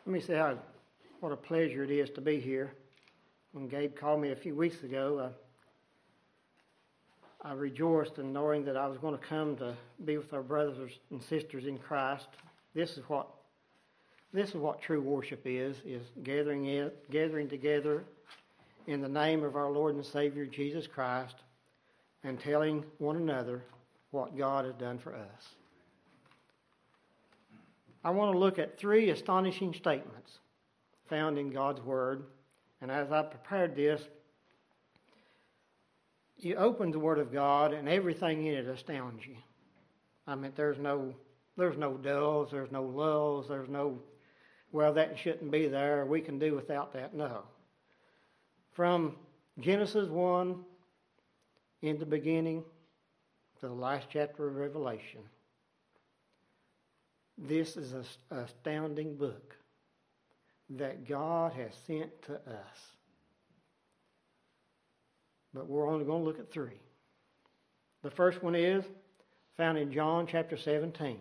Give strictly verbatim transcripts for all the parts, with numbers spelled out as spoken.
Let me say how, what a pleasure it is to be here. When Gabe called me a few weeks ago, I, I rejoiced in knowing that I was going to come to be with our brothers and sisters in Christ. This is what this is what true worship is: is gathering in, gathering together in the name of our Lord and Savior Jesus Christ, and telling one another what God has done for us. I want to look at three astonishing statements found in God's Word. And as I prepared this, you open the Word of God and everything in it astounds you. I mean, there's no there's no dulls, there's no lulls, there's no, well, that shouldn't be there, we can do without that. No. From Genesis one in the beginning to the last chapter of Revelation, this is an astounding book that God has sent to us. But we're only going to look at three. The first one is found in John chapter seventeen.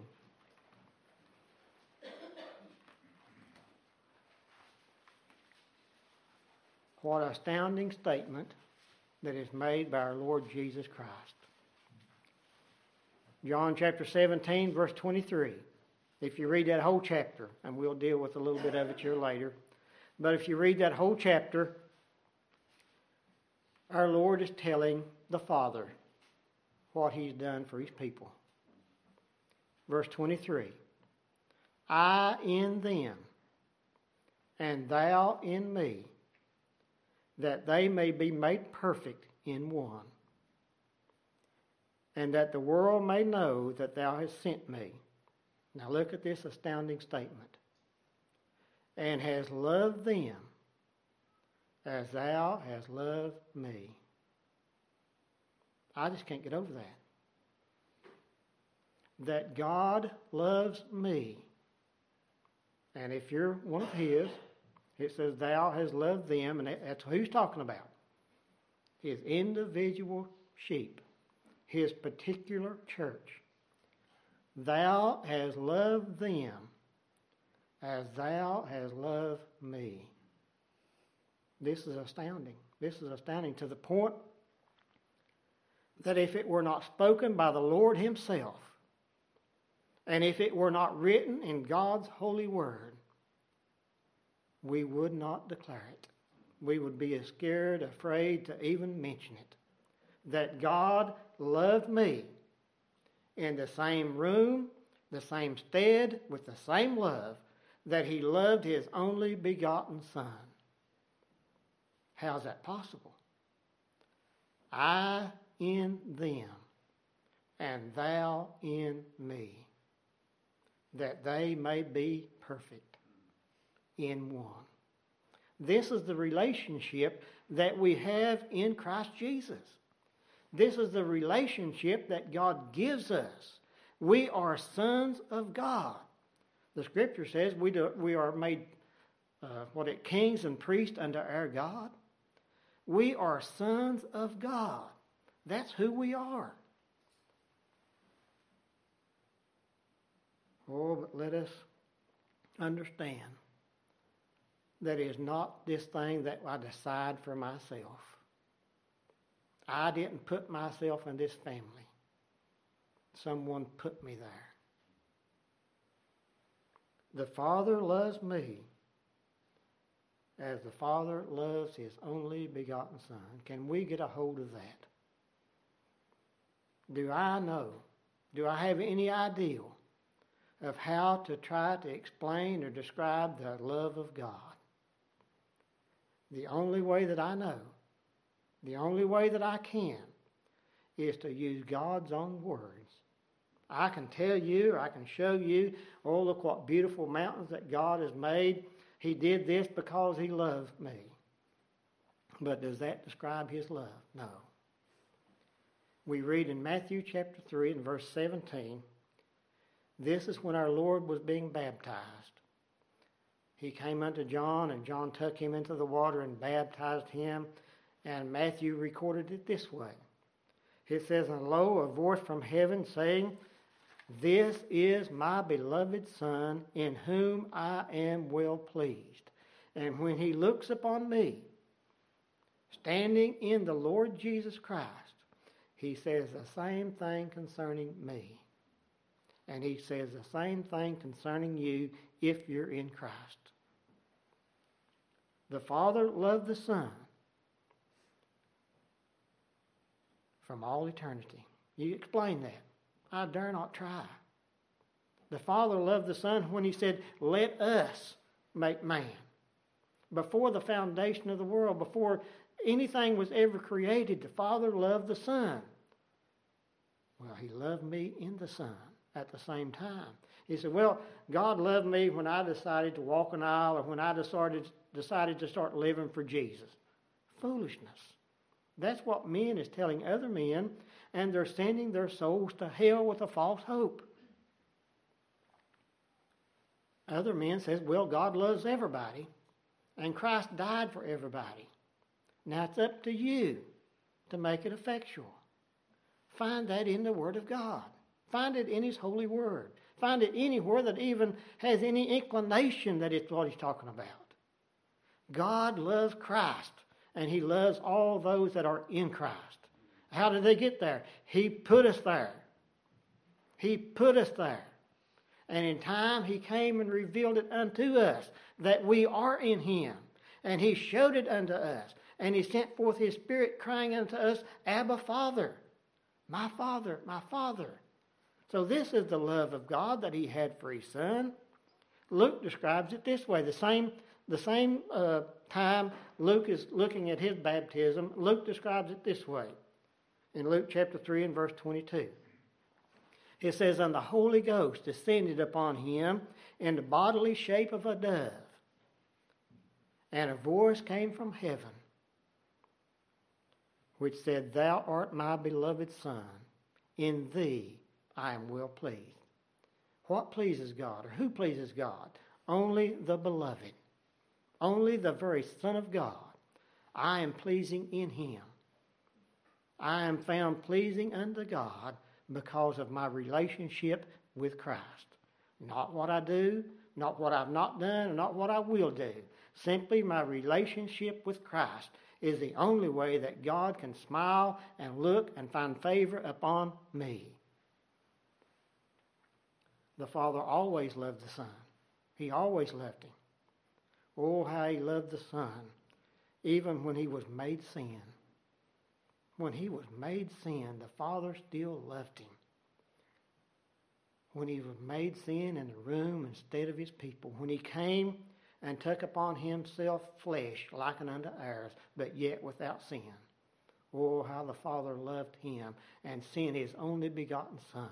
What an astounding statement that is made by our Lord Jesus Christ. John chapter seventeen, verse twenty-three. If you read that whole chapter, and we'll deal with a little bit of it here later, but if you read that whole chapter, our Lord is telling the Father what He's done for His people. Verse twenty-three. I in them, and thou in me, that they may be made perfect in one, and that the world may know that thou hast sent me. Now look at this astounding statement. And has loved them as thou hast loved me. I just can't get over that. That God loves me. And if you're one of His, it says thou hast loved them, and that's who He's talking about. His individual sheep. His particular church. Thou hast loved them as thou hast loved me. This is astounding. This is astounding to the point that if it were not spoken by the Lord Himself, and if it were not written in God's holy word, we would not declare it. We would be as scared, afraid to even mention it. That God loved me in the same room, the same stead, with the same love that He loved His only begotten Son. How's that possible? I in them, and thou in me, that they may be perfect in one. This is the relationship that we have in Christ Jesus. This is the relationship that God gives us. We are sons of God. The Scripture says we do, we are made uh, what it kings and priests unto our God. We are sons of God. That's who we are. Oh, but let us understand that it is not this thing that I decide for myself. I didn't put myself in this family. Someone put me there. The Father loves me as the Father loves His only begotten Son. Can we get a hold of that? Do I know, do I have any idea of how to try to explain or describe the love of God? The only way that I know, the only way that I can, is to use God's own words. I can tell you, I can show you, oh, look what beautiful mountains that God has made. He did this because He loves me. But does that describe His love? No. We read in Matthew chapter three and verse seventeen, this is when our Lord was being baptized. He came unto John, and John took him into the water and baptized him. And Matthew recorded it this way. It says, and lo, a voice from heaven saying, This is my beloved Son, in whom I am well pleased. And when he looks upon me, standing in the Lord Jesus Christ, he says the same thing concerning me. And he says the same thing concerning you if you're in Christ. The Father loved the Son from all eternity. You explain that. I dare not try. The Father loved the Son when he said, let us make man. Before the foundation of the world, before anything was ever created, the Father loved the Son. Well, he loved me in the Son at the same time. He said, well, God loved me when I decided to walk an aisle or when I decided, decided to start living for Jesus. Foolishness. That's what men is telling other men, and they're sending their souls to hell with a false hope. Other men says, well, God loves everybody, and Christ died for everybody. Now it's up to you to make it effectual. Find that in the Word of God. Find it in His holy Word. Find it anywhere that even has any inclination that it's what He's talking about. God loves Christ, and He loves all those that are in Christ. How did they get there? He put us there. He put us there. And in time He came and revealed it unto us that we are in Him. And He showed it unto us. And He sent forth His Spirit crying unto us, Abba, Father. My Father, my Father. So this is the love of God that He had for His Son. Luke describes it this way. The same, the same uh, time Luke is looking at his baptism, Luke describes it this way. In Luke chapter three and verse twenty-two. It says, and the Holy Ghost descended upon him in the bodily shape of a dove. And a voice came from heaven, which said, thou art my beloved Son. In thee I am well pleased. What pleases God, or who pleases God? Only the beloved. Only the very Son of God. I am pleasing in Him. I am found pleasing unto God because of my relationship with Christ. Not what I do, not what I've not done, and not what I will do. Simply my relationship with Christ is the only way that God can smile and look and find favor upon me. The Father always loved the Son. He always loved Him. Oh, how He loved the Son, even when He was made sin. When He was made sin, the Father still loved Him. When He was made sin in the room instead of His people. When He came and took upon Himself flesh likened unto ours, but yet without sin. Oh, how the Father loved Him and sent His only begotten Son.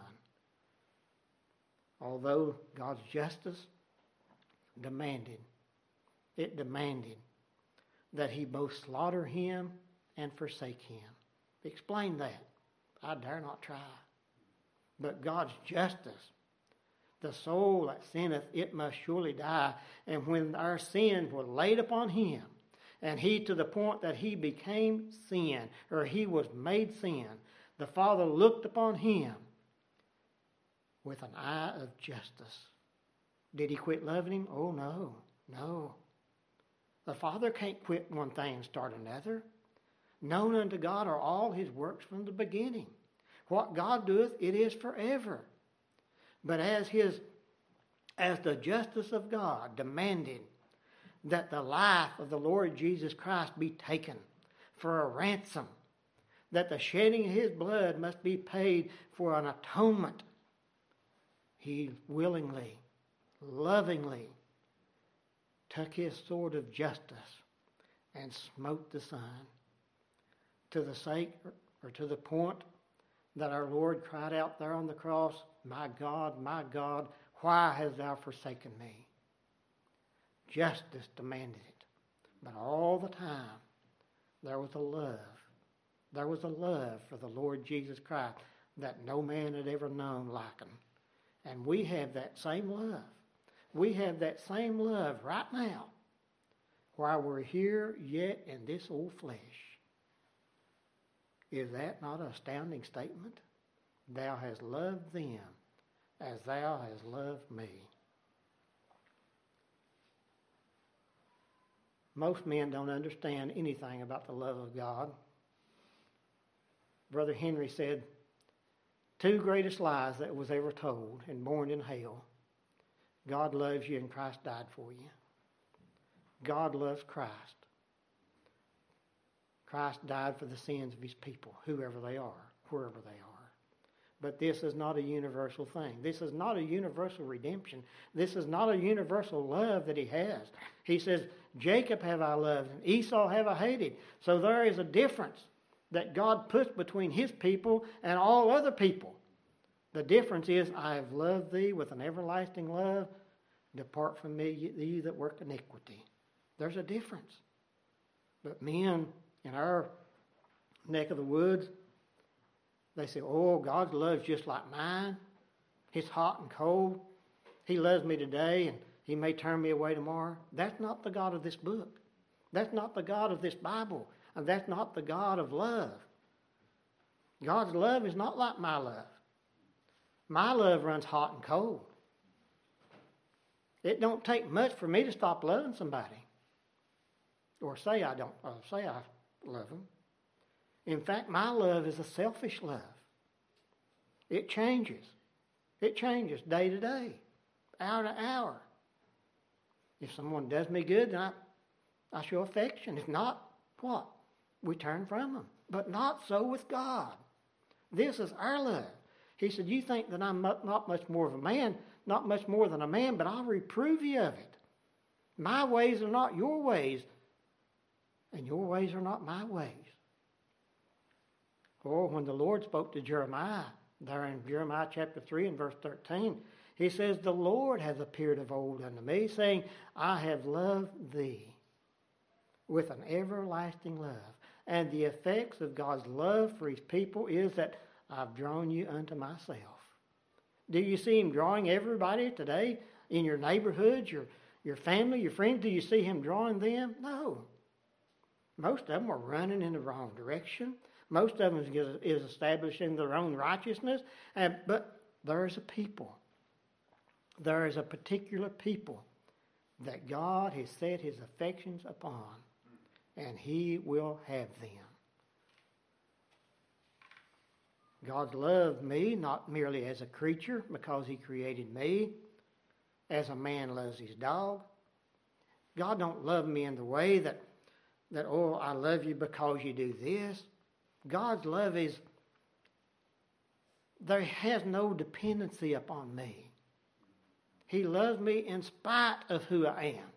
Although God's justice demanded, it demanded that He both slaughter Him and forsake Him. Explain that. I dare not try. But God's justice, the soul that sinneth, it must surely die. And when our sins were laid upon Him, and He to the point that He became sin, or He was made sin, the Father looked upon Him with an eye of justice. Did He quit loving Him? Oh, no, no. The Father can't quit one thing and start another. Known unto God are all His works from the beginning. What God doeth, it is forever. But as His, as the justice of God demanded that the life of the Lord Jesus Christ be taken for a ransom, that the shedding of His blood must be paid for an atonement, He willingly, lovingly took His sword of justice and smote the Son, to the sake or to the point that our Lord cried out there on the cross, my God, my God, why hast thou forsaken me? Justice demanded it. But all the time, there was a love. There was a love for the Lord Jesus Christ that no man had ever known like Him. And we have that same love. We have that same love right now while we're here yet in this old flesh. Is that not an astounding statement? Thou hast loved them as thou hast loved me. Most men don't understand anything about the love of God. Brother Henry said, two greatest lies that was ever told and born in hell. God loves you and Christ died for you. God loves Christ. Christ died for the sins of his people, whoever they are, wherever they are. But this is not a universal thing. This is not a universal redemption. This is not a universal love that he has. He says, Jacob have I loved, and Esau have I hated. So there is a difference that God puts between his people and all other people. The difference is, I have loved thee with an everlasting love. Depart from me, ye that work iniquity. There's a difference. But men in our neck of the woods, they say, oh, God's love's just like mine. He's hot and cold. He loves me today and he may turn me away tomorrow. That's not the God of this book. That's not the God of this Bible. And that's not the God of love. God's love is not like my love. My love runs hot and cold. It don't take much for me to stop loving somebody. Or say I don't, or say I love them. In fact, my love is a selfish love. It changes. It changes day to day, hour to hour. If someone does me good, then I, I show affection. If not, what? We turn from them. But not so with God. This is our love. He said, you think that I'm not much more of a man, not much more than a man, but I'll reprove you of it. My ways are not your ways, and your ways are not my ways. Or when the Lord spoke to Jeremiah, there in Jeremiah chapter three and verse thirteen, he says, the Lord has appeared of old unto me, saying, I have loved thee with an everlasting love. And the effects of God's love for his people is that I've drawn you unto myself. Do you see him drawing everybody today in your neighborhood, your, your family, your friends? Do you see him drawing them? No. Most of them are running in the wrong direction. Most of them is establishing their own righteousness. And, but there is a people. There is a particular people that God has set his affections upon, and he will have them. God loved me not merely as a creature because he created me, as a man loves his dog. God don't love me in the way that, that oh, I love you because you do this. God's love is, there has no dependency upon me. He loves me in spite of who I am.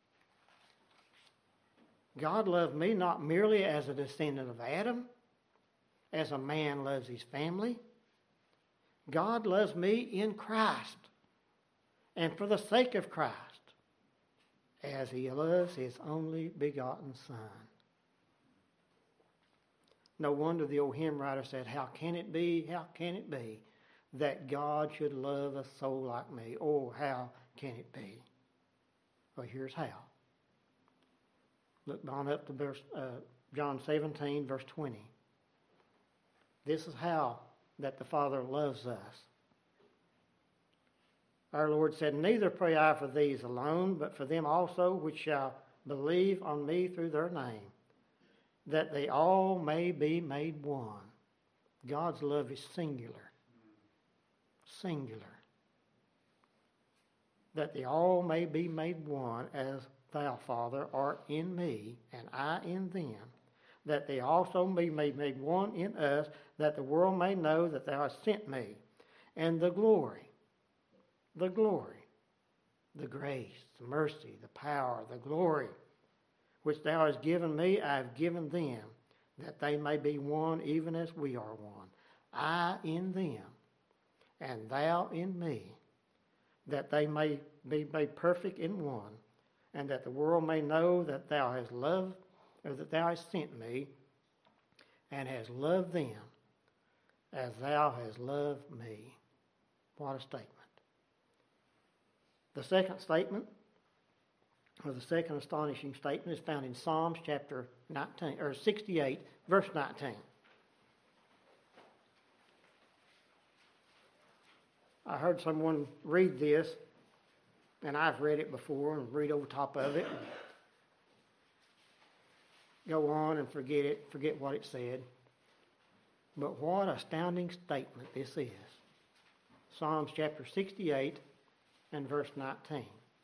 God loved me not merely as a descendant of Adam, as a man loves his family. God loves me in Christ, and for the sake of Christ, as he loves his only begotten Son. No wonder the old hymn writer said, how can it be, how can it be that God should love a soul like me? Oh, how can it be? Well, here's how. Look on up to verse, uh, John seventeen, verse twenty. This is how that the Father loves us. Our Lord said, neither pray I for these alone, but for them also which shall believe on me through their name, that they all may be made one. God's love is singular. Singular. That they all may be made one, as thou, Father, art in me, and I in them, that they also may be made one in us, that the world may know that thou hast sent me, and the glory, the glory, the grace, the mercy, the power, the glory, which thou hast given me, I have given them, that they may be one even as we are one. I in them, and thou in me, that they may be made perfect in one, and that the world may know that thou hast loved, or that thou hast sent me, and hast loved them as thou hast loved me. What a statement. The second statement, or the second astonishing statement, is found in Psalms chapter nineteen, or sixty-eight, verse nineteen. I heard someone read this, and I've read it before and read over top of it, and go on and forget it, forget what it said. But what an astounding statement this is. Psalms chapter sixty-eight and verse nineteen.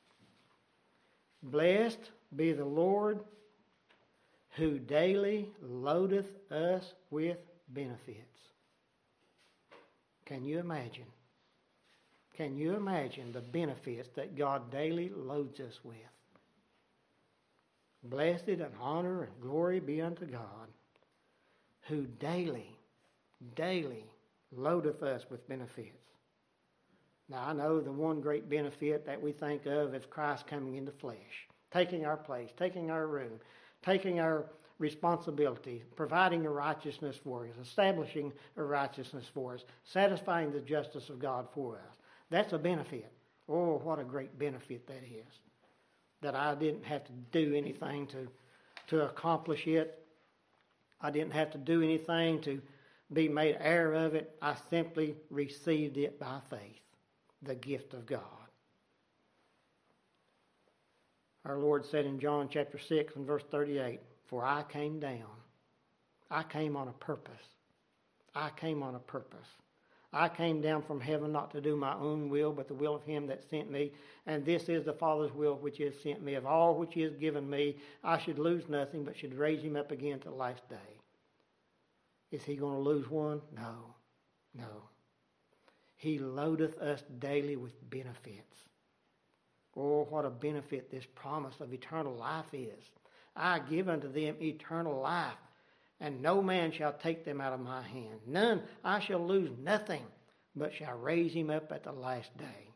Blessed be the Lord who daily loadeth us with benefits. Can you imagine? Can you imagine the benefits that God daily loads us with? Blessed and honor and glory be unto God, who daily, daily loadeth us with benefits. Now, I know the one great benefit that we think of is Christ coming into flesh, taking our place, taking our room, taking our responsibility, providing a righteousness for us, establishing a righteousness for us, satisfying the justice of God for us. That's a benefit. Oh, what a great benefit that is. That I didn't have to do anything to, to accomplish it. I didn't have to do anything to be made heir of it. I simply received it by faith, the gift of God. Our Lord said in John chapter six and verse thirty-eight, for I came down. I came on a purpose. I came on a purpose. I came down from heaven not to do my own will, but the will of him that sent me. And this is the Father's will which has sent me. Of all which he has given me, I should lose nothing, but should raise him up again to the last day. Is he going to lose one? No. No. He loadeth us daily with benefits. Oh, what a benefit this promise of eternal life is. I give unto them eternal life, and no man shall take them out of my hand. None, I shall lose nothing, but shall raise him up at the last day.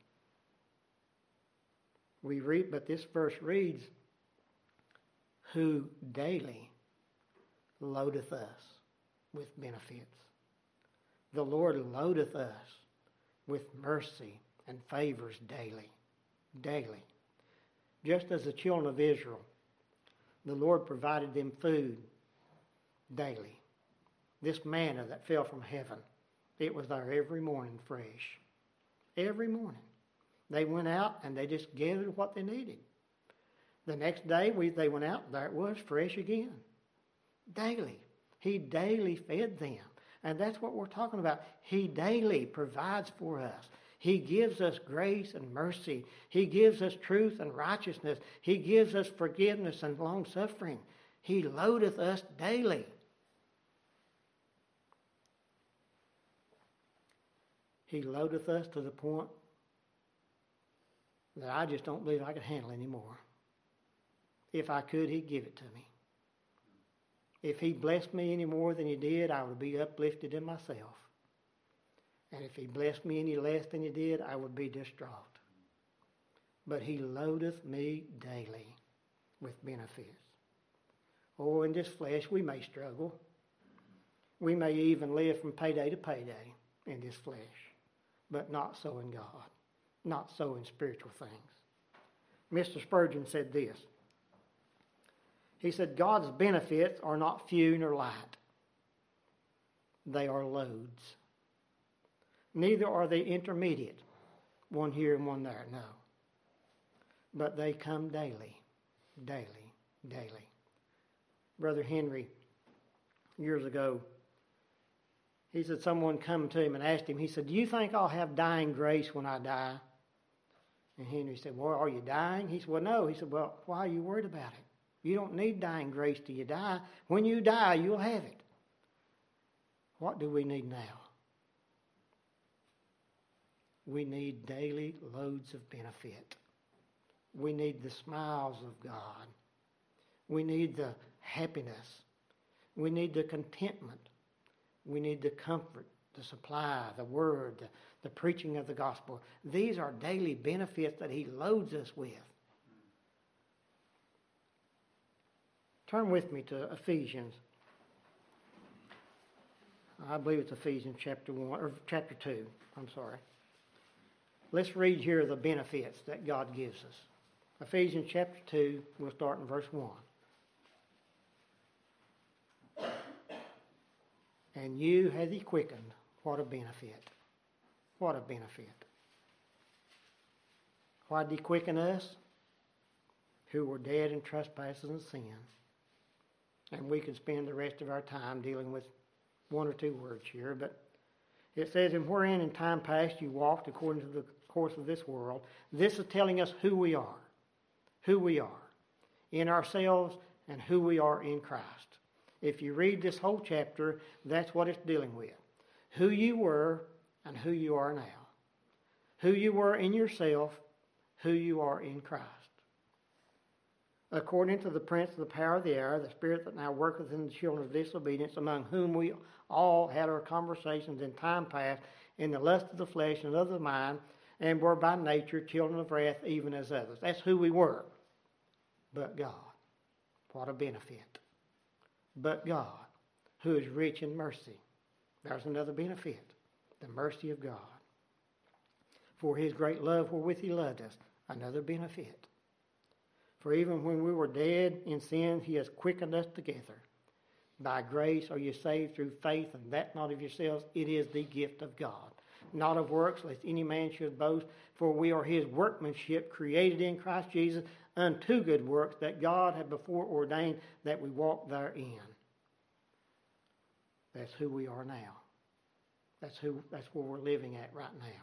We read, but this verse reads, who daily loadeth us with benefits. The Lord loadeth us with mercy and favors daily, daily. Just as the children of Israel, the Lord provided them food daily. This manna that fell from heaven, it was there every morning fresh. Every morning. They went out and they just gathered what they needed. The next day we, they went out, there it was, fresh again. Daily. He daily fed them. And that's what we're talking about. He daily provides for us. He gives us grace and mercy. He gives us truth and righteousness. He gives us forgiveness and long-suffering. He loadeth us daily. He loadeth us to the point that I just don't believe I could handle anymore. If I could, he'd give it to me. If he blessed me any more than he did, I would be uplifted in myself. And if he blessed me any less than he did, I would be distraught. But he loadeth me daily with benefits. Oh, in this flesh we may struggle. We may even live from payday to payday in this flesh. But not so in God. Not so in spiritual things. Mister Spurgeon said this. He said, God's benefits are not few nor light. They are loads. Neither are they intermediate, one here and one there, no. But they come daily, daily, daily. Brother Henry, years ago, he said someone come to him and asked him, he said, do you think I'll have dying grace when I die? And Henry said, well, are you dying? He said, well, no. He said, well, why are you worried about it? You don't need dying grace till you die. When you die, you'll have it. What do we need now? We need daily loads of benefit. We need the smiles of God. We need the happiness. We need the contentment. We need the comfort, the supply, the word, the, the preaching of the gospel. These are daily benefits that he loads us with. Turn with me to Ephesians. I believe it's Ephesians chapter one or chapter two. I'm sorry. Let's read here the benefits that God gives us. Ephesians chapter two, we'll start in verse one. And you hath he quickened. What a benefit. What a benefit. Why did he quicken us? Who were dead in trespasses and sin. And we could spend the rest of our time dealing with one or two words here, but it says, and wherein in time past you walked according to the course of this world. This is telling us who we are. Who we are in ourselves and who we are in Christ. If you read this whole chapter, that's what it's dealing with. Who you were and who you are now. Who you were in yourself, who you are in Christ. According to the prince of the power of the air, the spirit that now worketh in the children of disobedience, among whom we all had our conversations in time past, in the lust of the flesh and of the mind, and were by nature children of wrath, even as others. That's who we were. But God, what a benefit. But God, who is rich in mercy. There's another benefit. The mercy of God. For his great love wherewith he loved us. Another benefit. For even when we were dead in sin, he has quickened us together. By grace are you saved through faith, and that not of yourselves. It is the gift of God. Not of works, lest any man should boast. For we are his workmanship, created in Christ Jesus, unto good works that God had before ordained that we walk therein. That's who we are now. That's who. That's where we're living at right now.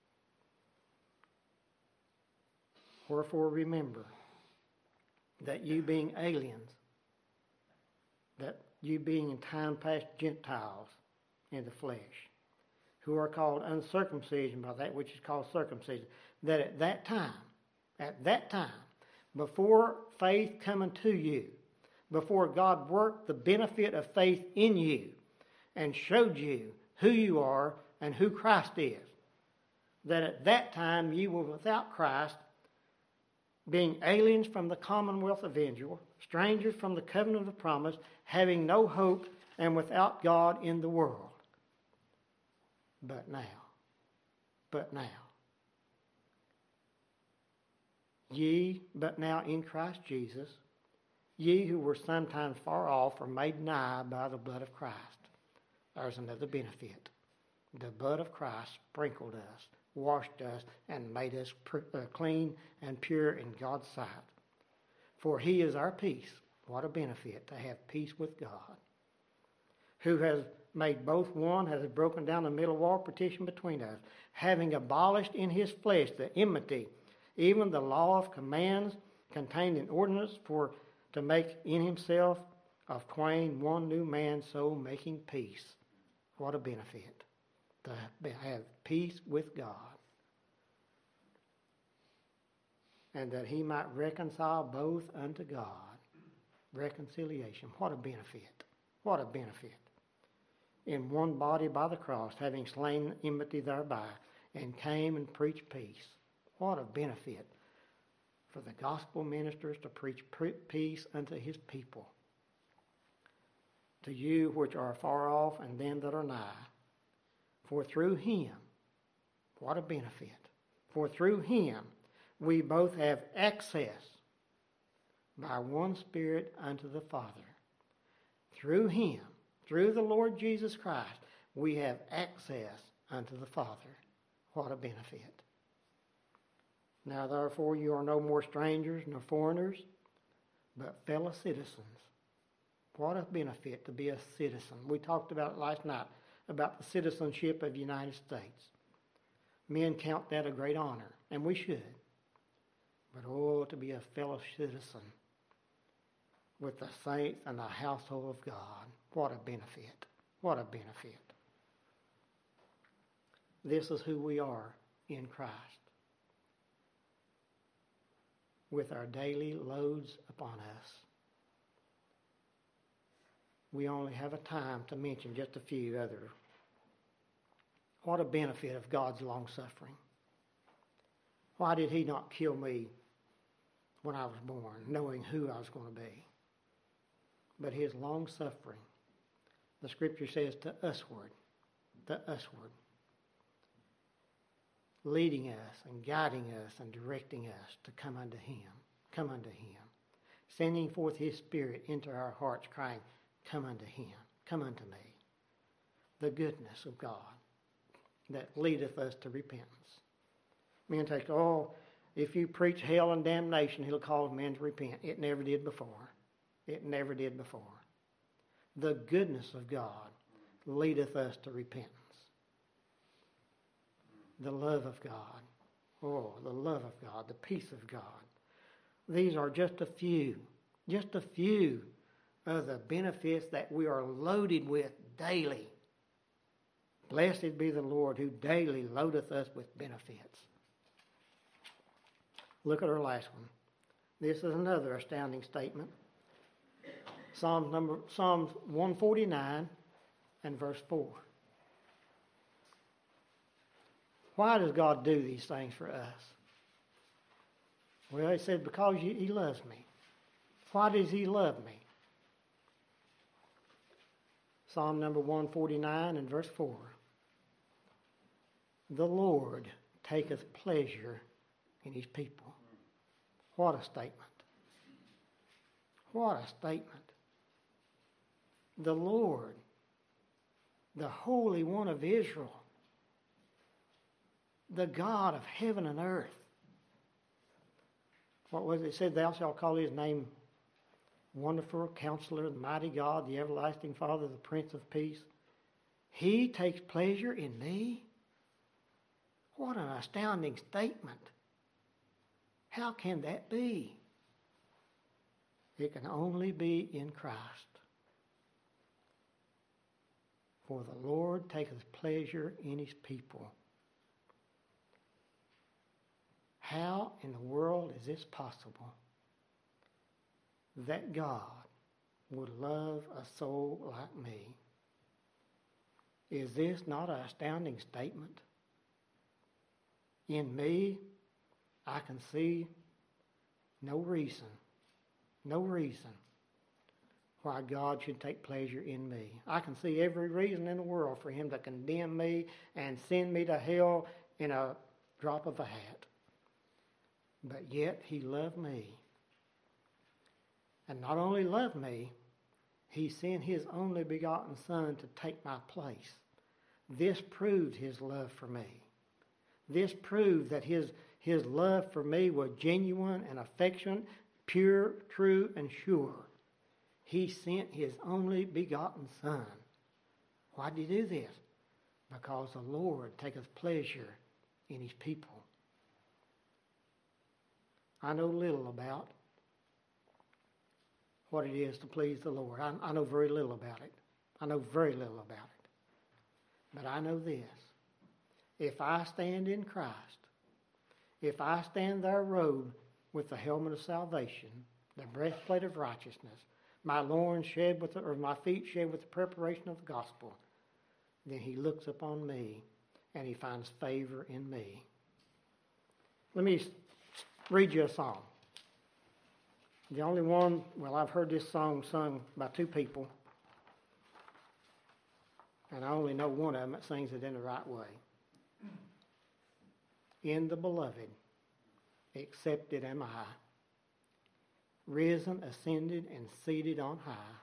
Wherefore remember that you being aliens, that you being in time past Gentiles in the flesh, who are called uncircumcision by that which is called circumcision, that at that time, at that time, before faith coming to you, before God worked the benefit of faith in you and showed you who you are and who Christ is, that at that time you were without Christ, being aliens from the commonwealth of Israel, strangers from the covenant of promise, having no hope and without God in the world. But now, but now, ye, but now in Christ Jesus, ye who were sometimes far off are made nigh by the blood of Christ. There's another benefit. The blood of Christ sprinkled us, washed us, and made us pr- uh, clean and pure in God's sight. For he is our peace. What a benefit to have peace with God. Who has made both one, has broken down the middle wall partition between us, having abolished in his flesh the enmity, even the law of commands contained in ordinance, for to make in himself of twain one new man, so making peace. What a benefit to have peace with God. And that he might reconcile both unto God. Reconciliation. What a benefit. What a benefit. In one body by the cross, having slain enmity thereby, and came and preached peace. What a benefit for the gospel ministers to preach peace unto his people. To you which are far off and them that are nigh. For through him, what a benefit. For through him we both have access by one Spirit unto the Father. Through him, through the Lord Jesus Christ, we have access unto the Father. What a benefit. Now therefore you are no more strangers nor foreigners, but fellow citizens. What a benefit to be a citizen. We talked about it last night, about the citizenship of the United States. Men count that a great honor, and we should. But oh, to be a fellow citizen with the saints and the household of God. What a benefit. What a benefit. This is who we are in Christ. With our daily loads upon us. We only have a time to mention just a few other. What a benefit of God's long suffering. Why did he not kill me when I was born, knowing who I was going to be? But his long suffering, the scripture says, to usward, to usward, leading us and guiding us and directing us to come unto him, come unto him, sending forth his Spirit into our hearts, crying, come unto him, come unto me. The goodness of God that leadeth us to repentance. Men take, oh, if you preach hell and damnation, he'll cause men to repent. It never did before. It never did before. The goodness of God leadeth us to repentance. The love of God. Oh, the love of God, the peace of God. These are just a few, just a few of the benefits that we are loaded with daily. Blessed be the Lord who daily loadeth us with benefits. Look at our last one. This is another astounding statement. Psalms number Psalms one forty-nine and verse four. Why does God do these things for us? Well, he said, because he loves me. Why does he love me? Psalm number one forty-nine and verse four. The Lord taketh pleasure in his people. What a statement. What a statement. The Lord, the Holy One of Israel, the God of heaven and earth. What was it? It said, thou shalt call his name Wonderful Counselor, the Mighty God, the Everlasting Father, the Prince of Peace. He takes pleasure in me? What an astounding statement. How can that be? It can only be in Christ. For the Lord taketh pleasure in his people. How in the world is this possible? That God would love a soul like me. Is this not an astounding statement? In me, I can see no reason, no reason why God should take pleasure in me. I can see every reason in the world for him to condemn me and send me to hell in a drop of a hat. But yet he loved me. And not only loved me, he sent his only begotten Son to take my place. This proved his love for me. This proved that his, his love for me was genuine and affectionate, pure, true, and sure. He sent his only begotten Son. Why did he do this? Because the Lord taketh pleasure in his people. I know little about what it is to please the Lord. I, I know very little about it. I know very little about it. But I know this. If I stand in Christ, if I stand there robed with the helmet of salvation, the breastplate of righteousness, my loins shed with the, or my feet shed with the preparation of the gospel, then he looks upon me and he finds favor in me. Let me read you a song. The only one, well, I've heard this song sung by two people, and I only know one of them that sings it in the right way. In the beloved, accepted am I, risen, ascended, and seated on high,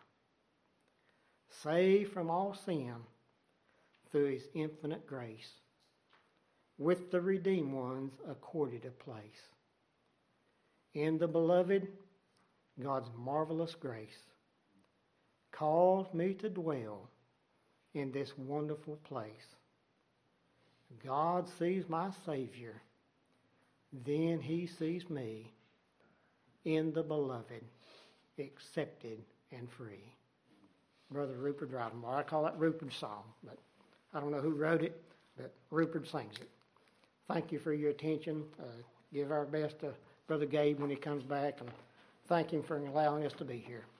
saved from all sin through his infinite grace, with the redeemed ones accorded a place. In the beloved, God's marvelous grace calls me to dwell in this wonderful place. God sees my Savior, then he sees me in the beloved, accepted and free. Brother Rupert Rottenmore. I call it Rupert's song, but I don't know who wrote it, but Rupert sings it. Thank you for your attention. Uh, give our best to Brother Gabe when he comes back, and thank him for allowing us to be here.